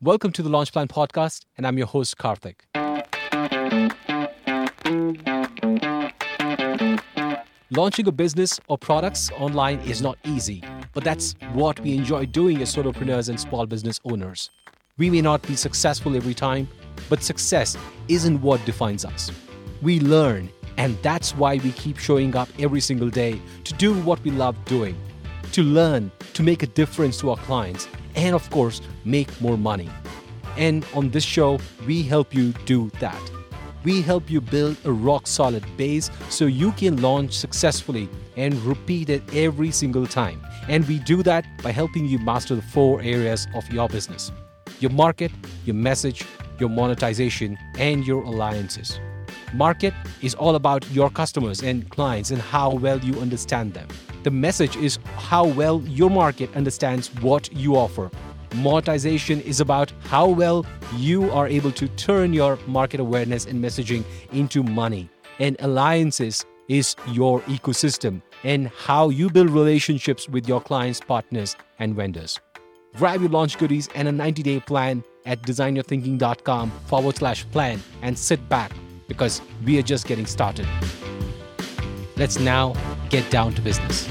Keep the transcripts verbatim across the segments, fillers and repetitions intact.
Welcome to the Launch Plan Podcast, and I'm your host, Karthik. Launching a business or products online is not easy, but that's what we enjoy doing as solopreneurs and small business owners. We may not be successful every time, but success isn't what defines us. We learn, and that's why we keep showing up every single day to do what we love doing, to learn, to make a difference to our clients, and of course, make more money. And on this show, we help you do that. We help you build a rock-solid base so you can launch successfully and repeat it every single time. And we do that by helping you master the four areas of your business: your market, your message, your monetization, and your alliances. Market is all about your customers and clients and how well you understand them. The message is how well your market understands what you offer. Monetization is about how well you are able to turn your market awareness and messaging into money. And alliances is your ecosystem and how you build relationships with your clients, partners, and vendors. Grab your launch goodies and a ninety-day plan at designyourthinking.com forward slash plan and sit back because we are just getting started. Let's now get down to business.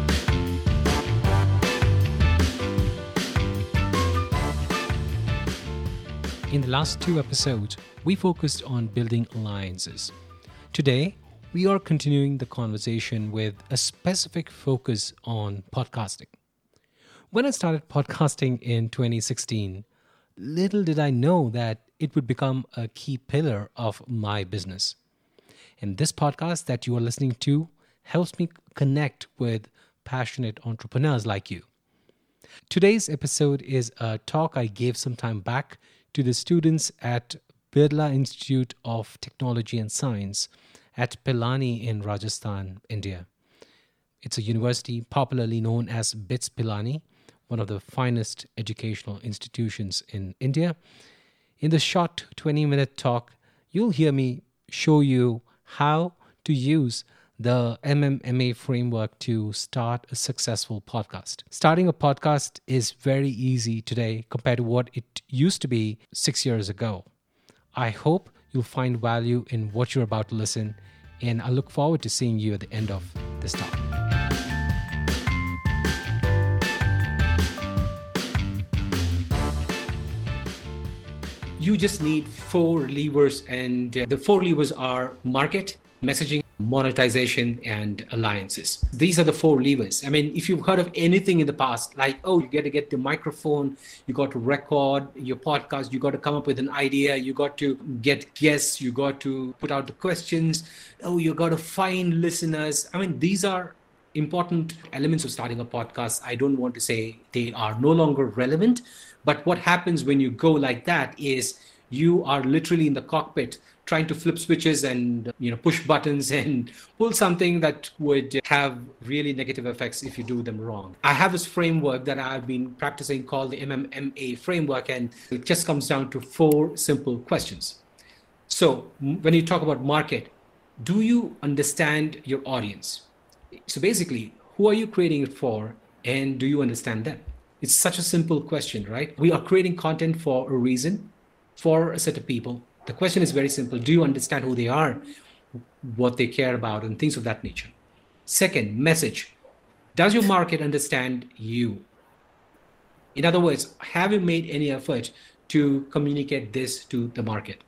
In the last two episodes, we focused on building alliances. Today, we are continuing the conversation with a specific focus on podcasting. When I started podcasting in twenty sixteen, little did I know that it would become a key pillar of my business. And this podcast that you are listening to helps me connect with passionate entrepreneurs like you. Today's episode is a talk I gave some time back to the students at Birla Institute of Technology and Science at Pilani in Rajasthan, India. It's a university popularly known as BITS Pilani, one of the finest educational institutions in India. In the short twenty-minute talk, you'll hear me show you how to use the M M M A framework to start a successful podcast. Starting a podcast is very easy today compared to what it used to be six years ago. I hope you'll find value in what you're about to listen, and I look forward to seeing you at the end of this talk. You just need four levers, and uh, the four levers are market, messaging, monetization, and alliances. These are the four levers. I mean, if you've heard of anything in the past, like, oh, you got to get the microphone, you got to record your podcast, you got to come up with an idea, you got to get guests, you got to put out the questions, oh, you got to find listeners. I mean, these are important elements of starting a podcast. I don't want to say they are no longer relevant, but what happens when you go like that is you are literally in the cockpit trying to flip switches and you know push buttons and pull something that would have really negative effects if you do them wrong. I have this framework that I've been practicing called the M M M A framework, and it just comes down to four simple questions. So when you talk about market, do you understand your audience? So basically, who are you creating it for, and do you understand them? It's such a simple question, right? We are creating content for a reason, for a set of people. The question is very simple. Do you understand who they are, what they care about, and things of that nature? Second, message. Does your market understand you? In other words, have you made any effort to communicate this to the market?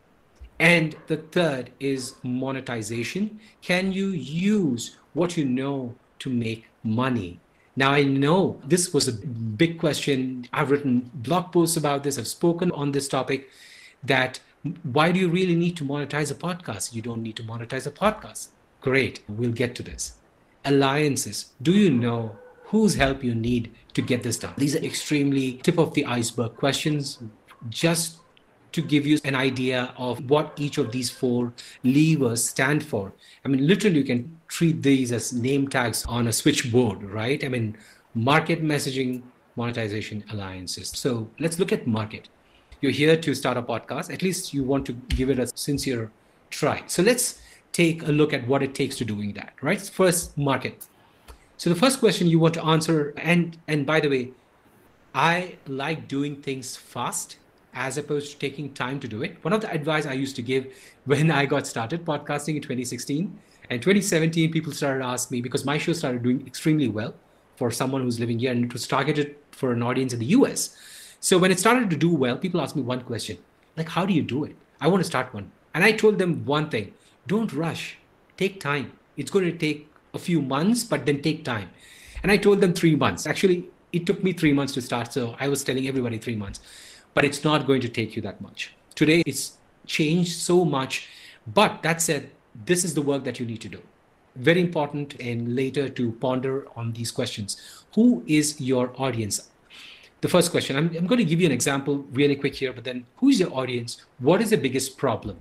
And the third is monetization. Can you use what you know to make money? Now, I know this was a big question. I've written blog posts about this. I've spoken on this topic, that why do you really need to monetize a podcast? You don't need to monetize a podcast. Great. We'll get to this. Alliances. Do you know whose help you need to get this done? These are extremely tip of the iceberg questions, just to give you an idea of what each of these four levers stand for. I mean, literally, you can treat these as name tags on a switchboard, right? I mean, market, messaging, monetization, alliances. So let's look at market. You're here to start a podcast. At least you want to give it a sincere try. So let's take a look at what it takes to doing that, right? First, market. So the first question you want to answer, and and by the way, I like doing things fast as opposed to taking time to do it. One of the advice I used to give when I got started podcasting in twenty sixteen and twenty seventeen, people started asking me because my show started doing extremely well for someone who's living here, and it was targeted for an audience in the U S. So when it started to do well, people asked me one question, like, how do you do it? I want to start one. And I told them one thing, don't rush, take time. It's going to take a few months, but then take time. And I told them three months. Actually, it took me three months to start. So I was telling everybody three months, but it's not going to take you that much. Today, it's changed so much. But that said, this is the work that you need to do. Very important, and later to ponder on these questions. Who is your audience? The first question, I'm, I'm going to give you an example really quick here, but then who is your audience? What is the biggest problem?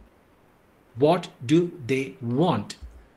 What do they want?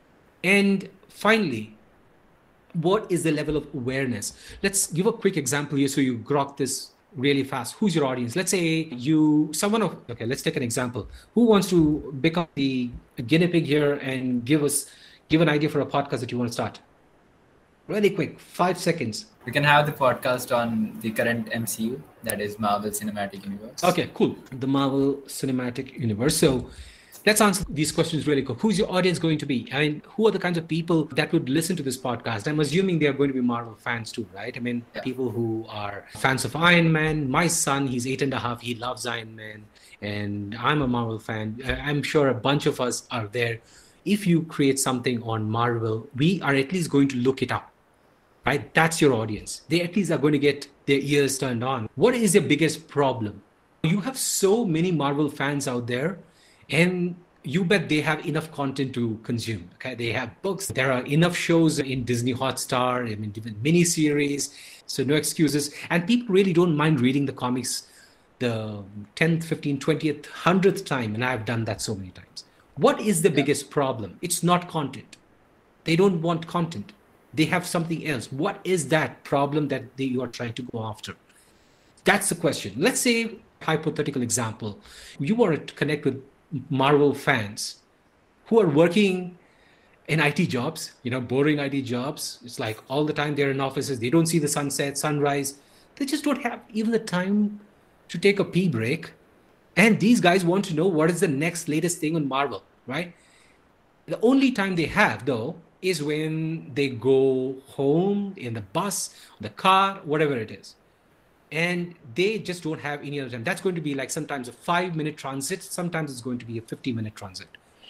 And finally, what is the level of awareness? Let's give a quick example here so you grok this really fast. Who's your audience? Let's say you, someone of, okay, let's take an example. Who wants to become the guinea pig here and give us, give an idea for a podcast that you want to start? Really quick, five seconds. We can have the podcast on the current M C U, that is Marvel Cinematic Universe. Okay, cool. The Marvel Cinematic Universe. So let's answer these questions really quick. Who's your audience going to be? I mean, who are the kinds of people that would listen to this podcast? I'm assuming they are going to be Marvel fans too, right? I mean, yeah. People who are fans of Iron Man. My son, he's eight and a half. He loves Iron Man. And I'm a Marvel fan. I'm sure a bunch of us are there. If you create something on Marvel, we are at least going to look it up. Right? That's your audience. They at least are going to get their ears turned on. What is your biggest problem? You have so many Marvel fans out there, and you bet they have enough content to consume. Okay, they have books. There are enough shows in Disney Hotstar, I mean, different mini-series, so no excuses. And people really don't mind reading the comics the tenth, fifteenth, twentieth, hundredth time, and I've done that so many times. What is the yeah. biggest problem? It's not content. They don't want content. They have something else. What is that problem that they, you are trying to go after? That's the question. Let's say, hypothetical example, you want to connect with Marvel fans who are working in I T jobs, you know, boring I T jobs. It's like all the time they're in offices. They don't see the sunset, sunrise. They just don't have even the time to take a pee break. And these guys want to know what is the next latest thing on Marvel, right? The only time they have, though, is when they go home in the bus, the car, whatever it is. And they just don't have any other time. That's going to be like sometimes a five minute transit. Sometimes it's going to be a fifty minute transit.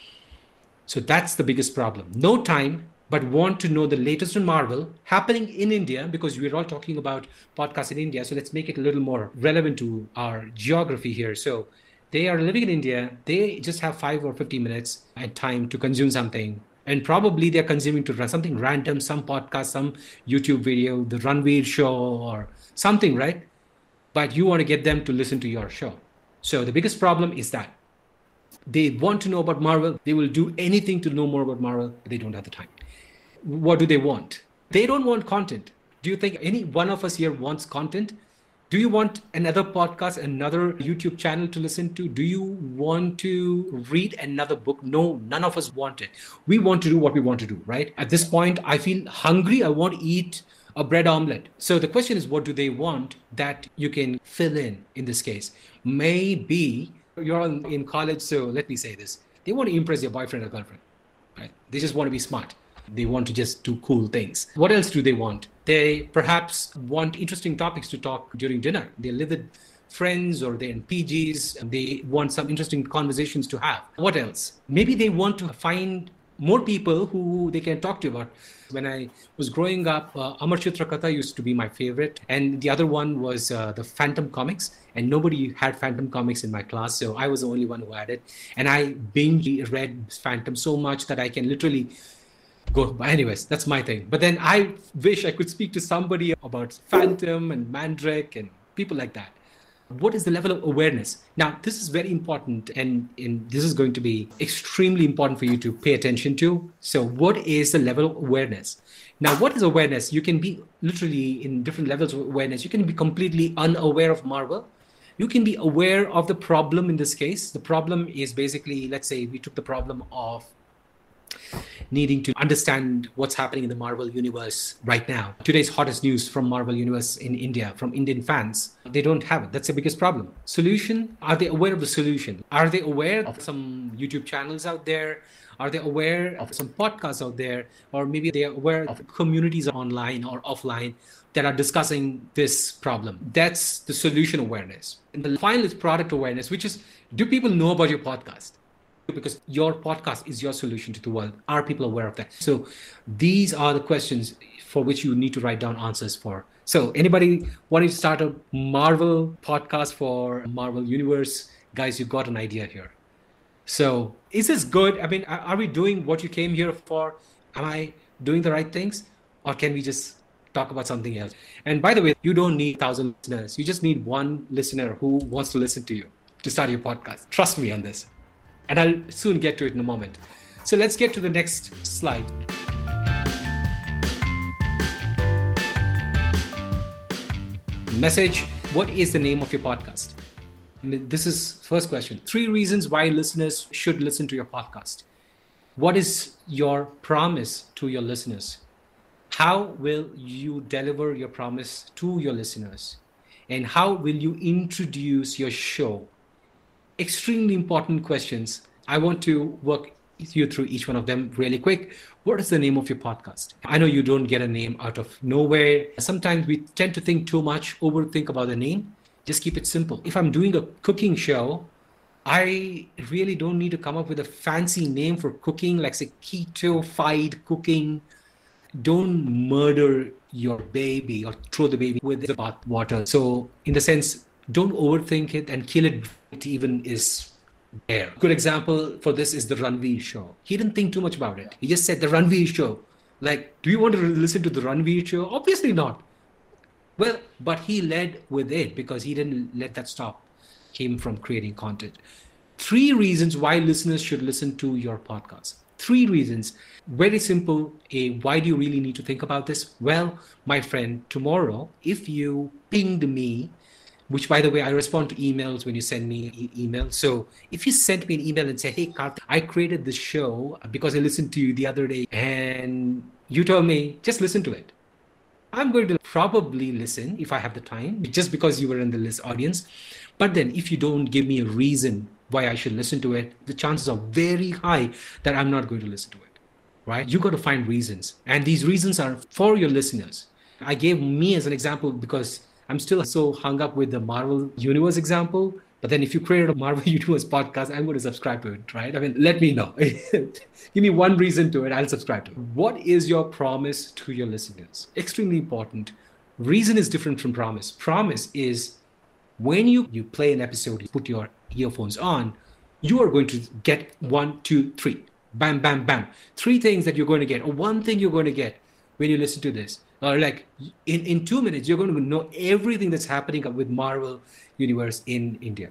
So that's the biggest problem. No time, but want to know the latest on Marvel happening in India, because we're all talking about podcasts in India. So let's make it a little more relevant to our geography here. So they are living in India. They just have five or fifty minutes at time to consume something. And probably they're consuming to run something random, some podcast, some YouTube video, the Ranveer show or something, right? But you want to get them to listen to your show. So the biggest problem is that they want to know about Marvel. They will do anything to know more about Marvel, but they don't have the time. What do they want? They don't want content. Do you think any one of us here wants content? Do you want another podcast, another YouTube channel to listen to? Do you want to read another book? No, none of us want it. We want to do what we want to do, right? At this point, I feel hungry. I want to eat a bread omelet. So the question is, what do they want that you can fill in in this case? Maybe you're in college, so let me say this. They want to impress your boyfriend or girlfriend, right? They just want to be smart. They want to just do cool things. What else do they want? They perhaps want interesting topics to talk during dinner. They live with friends or they're in P Gs and they want some interesting conversations to have. What else? Maybe they want to find more people who they can talk to about. When I was growing up, uh, Amar Chitrakatha used to be my favorite. And the other one was uh, the Phantom Comics. And nobody had Phantom Comics in my class. So I was the only one who had it. And I binge read Phantom so much that I can literally go. Anyways, that's my thing. But then I wish I could speak to somebody about Phantom and Mandrake and people like that. What is the level of awareness? Now, this is very important, and, and this is going to be extremely important for you to pay attention to. So what is the level of awareness? Now, what is awareness? You can be literally in different levels of awareness. You can be completely unaware of Marvel. You can be aware of the problem in this case. The problem is basically, let's say we took the problem of needing to understand what's happening in the Marvel universe right now. Today's hottest news from Marvel universe in India, from Indian fans, they don't have it. That's the biggest problem. Solution, are they aware of the solution? Are they aware of some YouTube channels out there? Are they aware of some podcasts out there? Or maybe they are aware of communities online or offline that are discussing this problem? That's the solution awareness. And the final is product awareness, which is, do people know about your podcast? Because your podcast is your solution to the world. Are people aware of that? So these are the questions for which you need to write down answers for. So anybody wanting to start a Marvel podcast for Marvel Universe, guys, you got an idea here. So is this good? I mean, are we doing what you came here for? Am I doing the right things? Or can we just talk about something else? And by the way, you don't need a thousand listeners. You just need one listener who wants to listen to you to start your podcast. Trust me on this. And I'll soon get to it in a moment. So let's get to the next slide. Message. What is the name of your podcast? I mean, this is first question. Three reasons why listeners should listen to your podcast. What is your promise to your listeners? How will you deliver your promise to your listeners? And how will you introduce your show? Extremely important questions. I want to work you through each one of them really quick. What is the name of your podcast? I know you don't get a name out of nowhere. Sometimes we tend to think too much, overthink about the name. Just keep it simple. If I'm doing a cooking show, I really don't need to come up with a fancy name for cooking, like say keto-fied cooking. Don't murder your baby or throw the baby with the bath water. So in the sense, don't overthink it and kill it. It even is there. Good example for this is the Ranveer show. He didn't think too much about it. He just said the Ranveer show. Like, do you want to listen to the Ranveer show? Obviously not. Well, but he led with it because he didn't let that stop him from creating content. Three reasons why listeners should listen to your podcast. Three reasons. Very simple. A, why do you really need to think about this? Well, my friend, tomorrow, if you pinged me, which by the way, I respond to emails when you send me e- email. So if you send me an email and say, hey, Karth, I created this show because I listened to you the other day and you told me, just listen to it. I'm going to probably listen if I have the time, just because you were in the list audience. But then if you don't give me a reason why I should listen to it, the chances are very high that I'm not going to listen to it, right? You got to find reasons. And these reasons are for your listeners. I gave me as an example because I'm still so hung up with the Marvel Universe example. But then if you create a Marvel Universe podcast, I'm going to subscribe to it, right? I mean, let me know. Give me one reason to it, I'll subscribe to it. What is your promise to your listeners? Extremely important. Reason is different from promise. Promise is when you, you play an episode, you put your earphones on, you are going to get one, two, three. Bam, bam, bam. Three things that you're going to get, or one thing you're going to get when you listen to this. Or like in, in two minutes, you're going to know everything that's happening with Marvel Universe in India.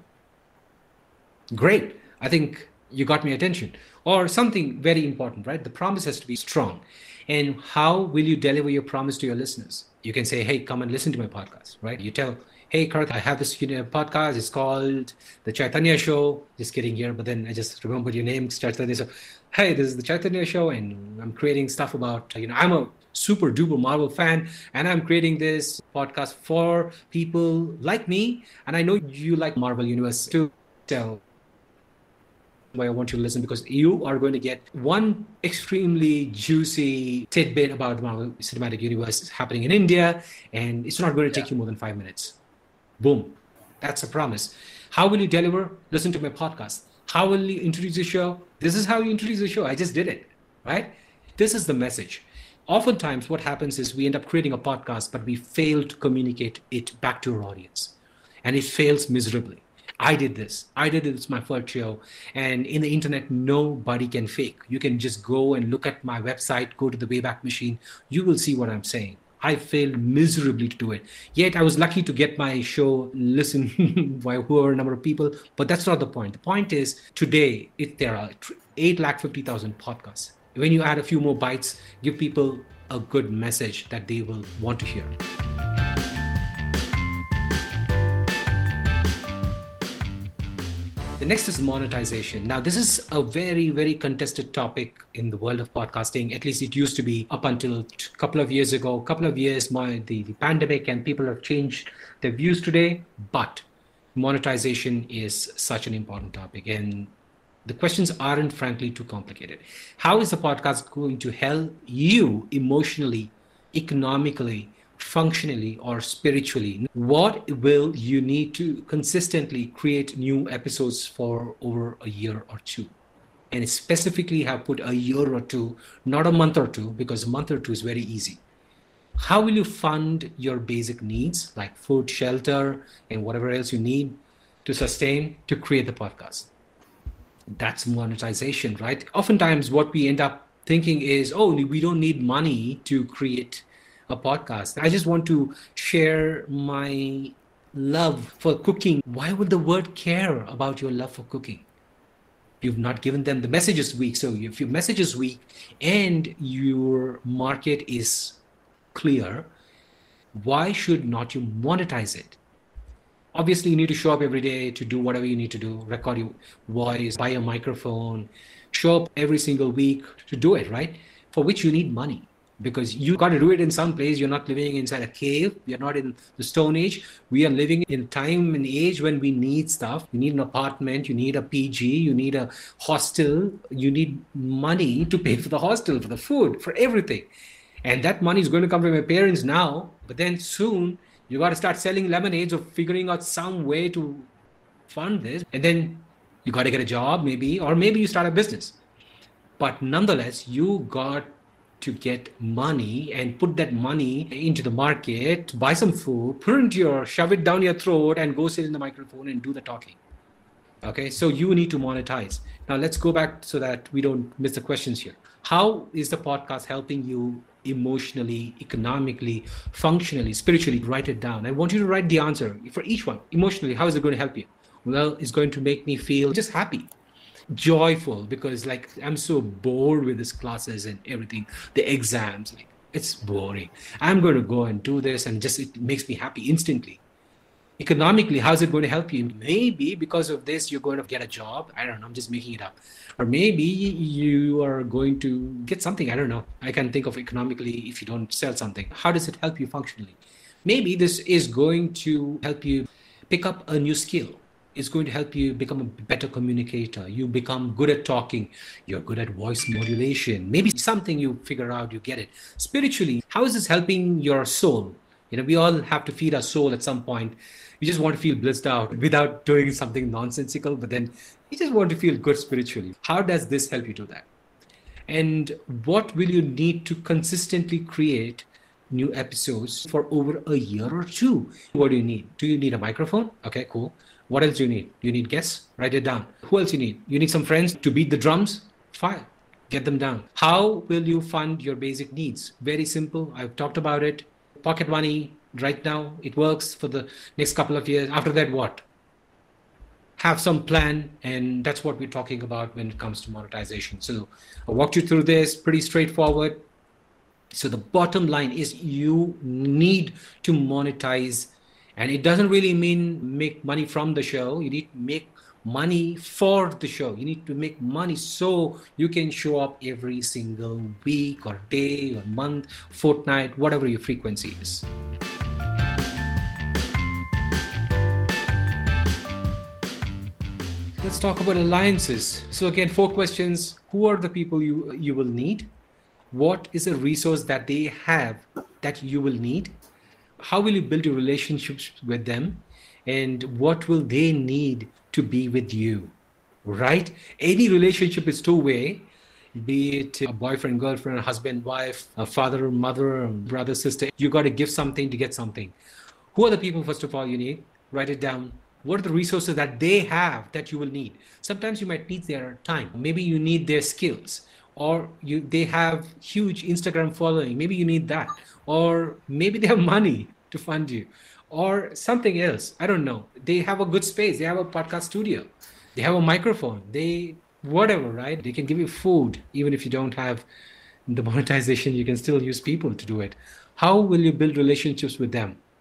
Great. I think you got my attention. Or something very important, right? The promise has to be strong. And how will you deliver your promise to your listeners? You can say, hey, come and listen to my podcast, right? You tell, hey, Karth, I have this you know, podcast. It's called The Chaitanya Show. Just kidding here, but then I just remembered your name, Chaitanya. So, hey, this is The Chaitanya Show, and I'm creating stuff about, you know, I'm a super duper Marvel fan, and I'm creating this podcast for people like me. And I know you like Marvel Universe too. So why I want you to listen, because you are going to get one extremely juicy tidbit about Marvel Cinematic Universe happening in India, and it's not going to take yeah. you more than five minutes. Boom. That's a promise. How will you deliver? Listen to my podcast. How will you introduce the show? This is how you introduce the show. I just did it, right? This is the message. Oftentimes what happens is we end up creating a podcast, but we fail to communicate it back to our audience. And it fails miserably. I did this. I did it. It's my first show. And in the internet, nobody can fake. You can just go and look at my website, go to the Wayback Machine. You will see what I'm saying. I failed miserably to do it. Yet I was lucky to get my show listened by whoever number of people. But that's not the point. The point is today, it, there are eight lakh fifty thousand podcasts. When you add a few more bytes, give people a good message that they will want to hear. The next is monetization. Now, this is a very, very contested topic in the world of podcasting. At least it used to be up until a couple of years ago. A couple of years, my, the, the pandemic and people have changed their views today. But monetization is such an important topic. And the questions aren't, frankly, too complicated. How is the podcast going to help you emotionally, economically, functionally, or spiritually? What will you need to consistently create new episodes for over a year or two? And specifically have put a year or two, not a month or two, because a month or two is very easy. How will you fund your basic needs like food, shelter, and whatever else you need to sustain to create the podcast? That's monetization, right? Oftentimes what we end up thinking is, oh, we don't need money to create a podcast. I just want to share my love for cooking. Why would the world care about your love for cooking? You've not given them the message is weak. So if your message is weak and your market is clear, why should not you monetize it? Obviously, you need to show up every day to do whatever you need to do, record your voice, buy a microphone, show up every single week to do it, right? For which you need money. Because you got to do it in some place. You're not living inside a cave. You're not in the Stone Age. We are living in a time and age when we need stuff. You need an apartment. You need a P G. You need a hostel. You need money to pay for the hostel, for the food, for everything. And that money is going to come from your parents now. But then soon, you got to start selling lemonades or figuring out some way to fund this. And then you got to get a job maybe, or maybe you start a business. But nonetheless, you got to get money and put that money into the market, buy some food, put it into your, shove it down your throat and go sit in the microphone and do the talking. Okay, so you need to monetize. Now let's go back so that we don't miss the questions here. How is the podcast helping you emotionally, economically, functionally, spiritually? Write it down. I want you to write the answer for each one. Emotionally, how is it going to help you? Well, it's going to make me feel just happy, joyful, because like I'm so bored with these classes and everything, the exams, like it's boring. I'm going to go and do this and just it makes me happy instantly. Economically, how's it going to help you? Maybe because of this, you're going to get a job. I don't know. I'm just making it up. Or maybe you are going to get something. I don't know. I can think of economically if you don't sell something. How does it help you functionally? Maybe this is going to help you pick up a new skill. It's going to help you become a better communicator. You become good at talking. You're good at voice modulation. Maybe something you figure out, you get it. Spiritually, how is this helping your soul? You know, we all have to feed our soul at some point. We just want to feel blissed out without doing something nonsensical, but then you just want to feel good spiritually. How does this help you do that? And what will you need to consistently create new episodes for over a year or two? What do you need? Do you need a microphone? Okay, cool. What else do you need? You need guests? Write it down. Who else you need? You need some friends to beat the drums? Fine. Get them down. How will you fund your basic needs? Very simple. I've talked about it. Pocket money right now. It works for the next couple of years. After that, what? Have some plan. And that's what we're talking about when it comes to monetization. So I walked you through this, pretty straightforward. So the bottom line is you need to monetize. And it doesn't really mean make money from the show. You need to make money for the show. You need to make money so you can show up every single week or day or month, fortnight, whatever your frequency is. Let's talk about alliances. So again, four questions. Who are the people you, you will need? What is a resource that they have that you will need? How will you build your relationships with them? And what will they need to be with you, right? Any relationship is two-way, be it a boyfriend, girlfriend, husband, wife, a father, mother, brother, sister. You got to give something to get something. Who are the people, first of all, you need? Write it down. What are the resources that they have that you will need? Sometimes you might need their time. Maybe you need their skills. Or you, they have huge Instagram following. Maybe you need that. Or maybe they have money to fund you. Or something else. I don't know. They have a good space. They have a podcast studio. They have a microphone. They, whatever, right? They can give you food. Even if you don't have the monetization, you can still use people to do it. How will you build relationships with them?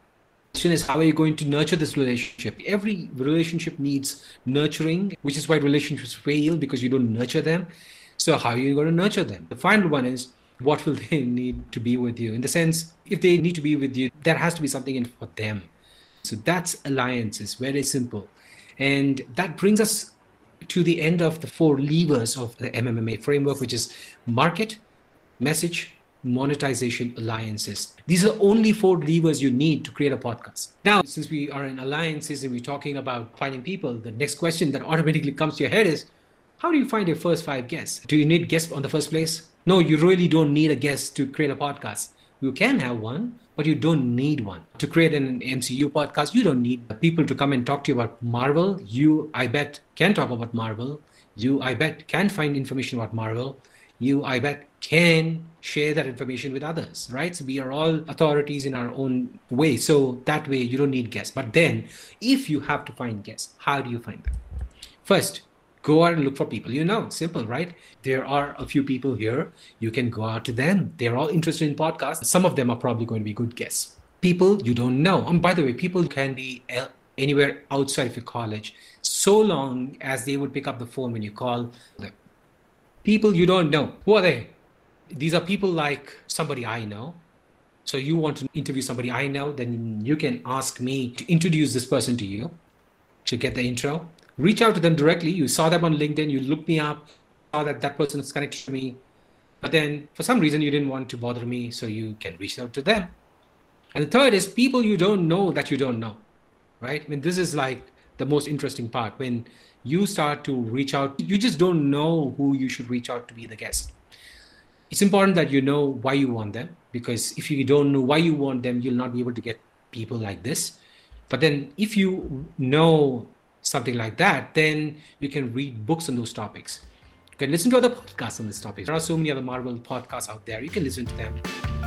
Question is, how are you going to nurture this relationship? Every relationship needs nurturing, which is why relationships fail, because you don't nurture them. So how are you going to nurture them? The final one is, what will they need to be with you? In the sense, if they need to be with you, there has to be something in for them. So that's alliances, very simple. And that brings us to the end of the four levers of the M M M A framework, which is market, message, monetization, alliances. These are only four levers you need to create a podcast. Now, since we are in alliances and we're talking about finding people, the next question that automatically comes to your head is, how do you find your first five guests? Do you need guests on the first place? No, you really don't need a guest to create a podcast. You can have one, but you don't need one. To create an M C U podcast, you don't need people to come and talk to you about Marvel. You, I bet, can talk about Marvel. You, I bet, can find information about Marvel. You, I bet, can share that information with others, right? So we are all authorities in our own way. So that way you don't need guests. But then if you have to find guests, how do you find them? First, go out and look for people you know. Simple, right? There are a few people here. You can go out to them. They're all interested in podcasts. Some of them are probably going to be good guests. People you don't know. And by the way, people can be anywhere outside of your college, so long as they would pick up the phone when you call them. People you don't know. Who are they? These are people like somebody I know. So you want to interview somebody I know, then you can ask me to introduce this person to you, to get the intro. Reach out to them directly. You saw them on LinkedIn, you looked me up, saw that that person is connected to me. But then for some reason you didn't want to bother me, so you can reach out to them. And the third is people you don't know that you don't know, right? I mean, this is like the most interesting part. When you start to reach out, you just don't know who you should reach out to be the guest. It's important that you know why you want them, because if you don't know why you want them, you'll not be able to get people like this. But then if you know something like that, then you can read books on those topics. You can listen to other podcasts on this topic. There are so many other Marvel podcasts out there. You can listen to them.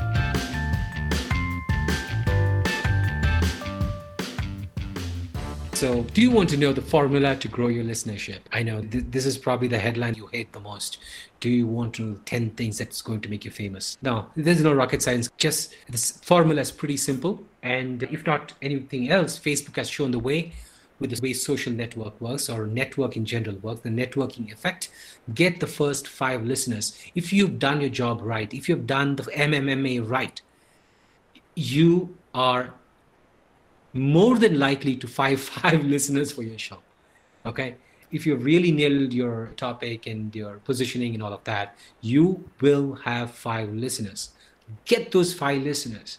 So do you want to know the formula to grow your listenership? I know th- this is probably the headline you hate the most. Do you want to know ten things that's going to make you famous? No, there's no rocket science. Just this formula is pretty simple. And if not anything else, Facebook has shown the way with the way social network works, or network in general works, the networking effect. Get the first five listeners. If you've done your job right, if you've done the M M M A right, you are more than likely to find five listeners for your show. Okay? If you've really nailed your topic and your positioning and all of that, you will have five listeners. Get those five listeners.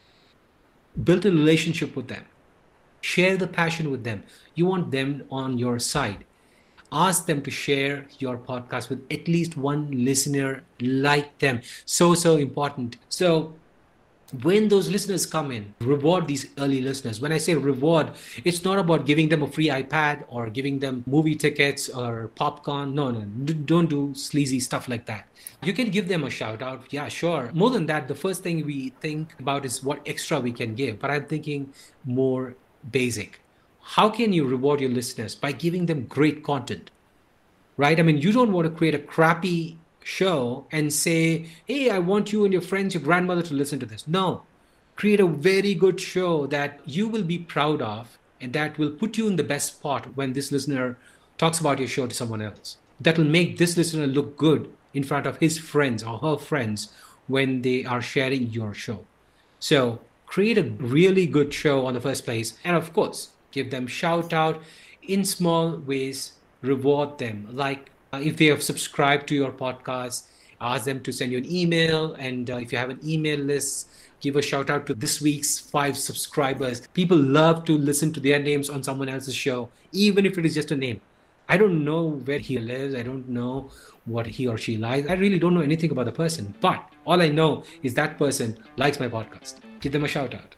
Build a relationship with them. Share the passion with them. You want them on your side. Ask them to share your podcast with at least one listener like them. So, so important. So when those listeners come in, reward these early listeners. When I say reward, it's not about giving them a free iPad or giving them movie tickets or popcorn. No, no, don't do sleazy stuff like that. You can give them a shout out. Yeah, sure. More than that, the first thing we think about is what extra we can give. But I'm thinking more basic. How can you reward your listeners? By giving them great content, right? I mean, you don't want to create a crappy show and say, hey, I want you and your friends, your grandmother to listen to this. No, create a very good show that you will be proud of and that will put you in the best spot when this listener talks about your show to someone else. That will make this listener look good in front of his friends or her friends when they are sharing your show. So create a really good show on the first place. And of course, give them shout out in small ways, reward them. Like uh, if they have subscribed to your podcast, ask them to send you an email. And uh, if you have an email list, give a shout out to this week's five subscribers. People love to listen to their names on someone else's show, even if it is just a name. I don't know where he lives. I don't know what he or she likes. I really don't know anything about the person. But all I know is that person likes my podcast. Give them a shout out.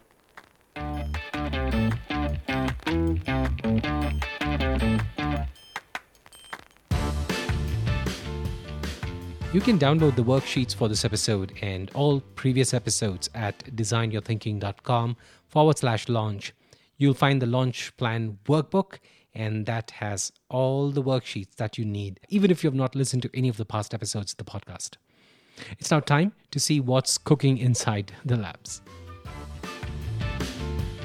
You can download the worksheets for this episode and all previous episodes at designyourthinking.com forward slash launch. You'll find the launch plan workbook, and that has all the worksheets that you need, even if you have not listened to any of the past episodes of the podcast. It's now time to see what's cooking inside the labs.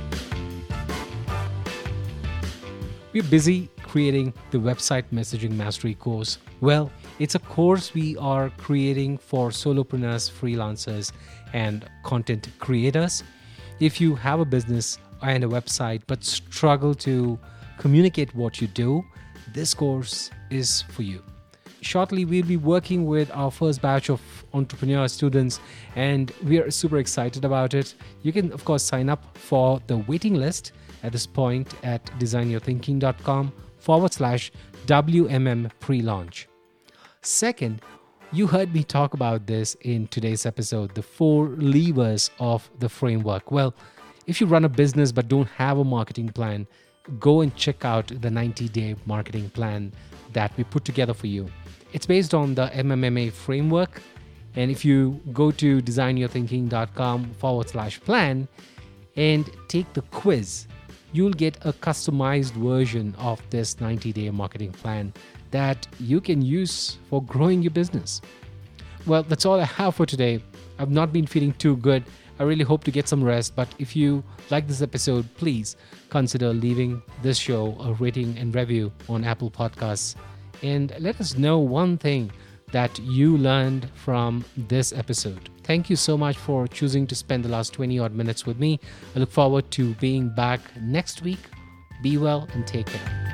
We're busy creating the Website Messaging Mastery course. Well, it's a course we are creating for solopreneurs, freelancers, and content creators. If you have a business and a website but struggle to communicate what you do, this course is for you. Shortly, we'll be working with our first batch of entrepreneur students, and we are super excited about it. You can, of course, sign up for the waiting list at this point at designyourthinking.com forward slash WMM pre-launch. Second, you heard me talk about this in today's episode, the four levers of the framework. Well, if you run a business but don't have a marketing plan, go and check out the ninety-day marketing plan that we put together for you. It's based on the M M M A framework. And if you go to designyourthinking.com forward slash plan and take the quiz, you'll get a customized version of this ninety-day marketing plan that you can use for growing your business. Well, that's all I have for today. I've not been feeling too good. I really hope to get some rest, but if you like this episode, please consider leaving this show a rating and review on Apple Podcasts. And let us know one thing that you learned from this episode. Thank you so much for choosing to spend the last twenty odd minutes with me. I look forward to being back next week. Be well and take care.